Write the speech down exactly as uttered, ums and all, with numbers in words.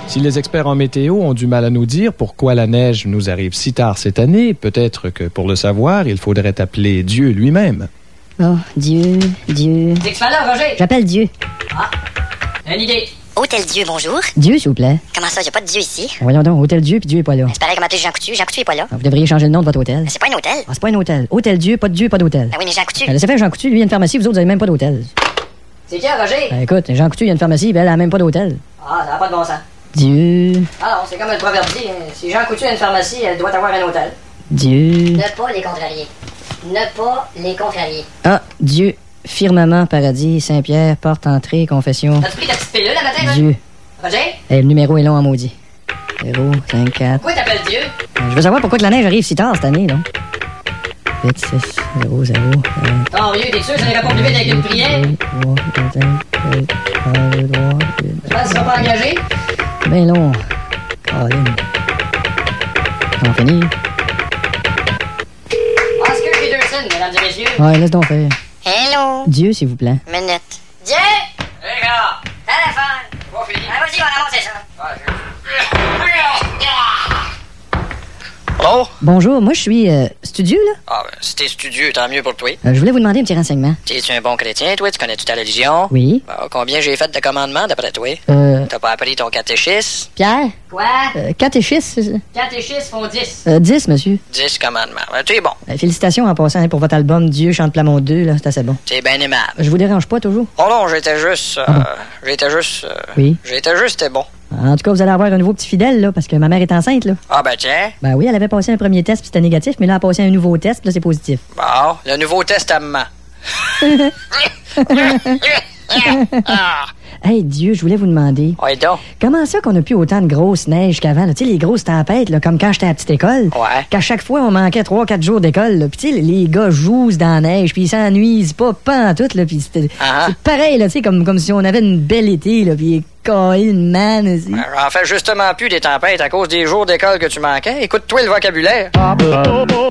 Si les experts en météo ont du mal à nous dire pourquoi la neige nous arrive si tard cette année, peut-être que pour le savoir, il faudrait appeler Dieu lui-même. Oh, Dieu, Dieu... C'est que tu fais là, Roger? J'appelle Dieu. Ah, une idée. Hôtel Dieu, bonjour. Dieu, s'il vous plaît. Comment ça, y a pas de Dieu ici? Voyons donc, Hôtel Dieu, puis Dieu est pas là. C'est pareil comme appeler Jean Coutu. Jean Coutu est pas là. Ah, vous devriez changer le nom de votre hôtel. C'est pas un hôtel. Ah, c'est pas un hôtel. Hôtel Dieu, pas de Dieu, pas d'hôtel. Ah oui, mais Jean Coutu. Ah, laissez faire Jean Coutu, lui, il y a une pharmacie, vous autres, vous avez même pas d'hôtel. C'est qui, Roger? Ah, écoute, Jean Coutu, il y a une pharmacie, puis elle a même pas d'hôtel. Ah, ça n'a pas de bon sens. Dieu, Ah non, c'est comme le proverbe dit, hein. Si Jean Coutu a une pharmacie, elle doit avoir un hôtel. Dieu... Ne pas les contrarier. Ne pas les contrarier. Ah, Dieu, firmament, paradis, Saint-Pierre, porte, entrée, confession. As-tu pris ta petite pilule la matin, hein? Dieu. Roger? Eh, le numéro est long en maudit. zéro, cinq, quatre... Pourquoi t'appelles Dieu? Je veux savoir pourquoi que la neige arrive si tard cette année, non? huit, six, zéro, zéro... Oh, vieux, t'es sûr que ça ira pas plus vite avec une prière? trois, quatre, cinq, trois, Je pense que tu seras pas engagé. ben long. Colin. On finit? Oscar Peterson, mesdames et messieurs. Ouais, laisse donc faire. Hello. Dieu, s'il vous plaît. Minute. Dieu! Hé, gars! Téléphone! Pas fini. Ah, vas-y, on va ramasser ça. Ah, je... Allô? Bonjour, moi je suis euh, studieux, là. Ah, ben, si t'es studieux, tant mieux pour toi. Euh, je voulais vous demander un petit renseignement. T'es-tu un bon chrétien, toi? Tu connais-tu ta religion? Oui. Bon, combien j'ai fait de commandements, d'après toi? Euh, T'as pas appris ton catéchisme? Pierre? Quoi? Euh, catéchisme? c'est ça? Catéchistes font dix. Euh, dix, monsieur. Dix commandements. Ben, tu es bon. Euh, félicitations en passant hein, pour votre album Dieu chante Plamont deux, là, c'est assez bon. T'es bien aimable. Je vous dérange pas toujours? Oh non, j'étais juste... Euh, Ah bon? J'étais juste... euh, Oui. J'étais juste, c'était bon. En tout cas, vous allez avoir un nouveau petit fidèle, là, parce que ma mère est enceinte, là. Ah, ben tiens. Ben oui, elle avait passé un premier test, puis c'était négatif, mais là, elle a passé un nouveau test, puis là, c'est positif. Bon, le Nouveau Testament. Ah, Hey, Dieu, je voulais vous demander, ouais, donc. comment ça qu'on a plus autant de grosses neiges qu'avant, là? Tu sais, les grosses tempêtes, là, comme quand j'étais à la petite école. Ouais. Qu'à chaque fois, on manquait trois, quatre jours d'école, là. Puis, tu sais, les gars jouent dans la neige, puis ils s'ennuisent pas, pas en tout, là. Puis, c'était Ah. c'est pareil, là, tu sais, comme, comme si on avait une belle été, là, puis une man, aussi. Ben, J'en fais justement plus des tempêtes à cause des jours d'école que tu manquais. Écoute-toi le vocabulaire.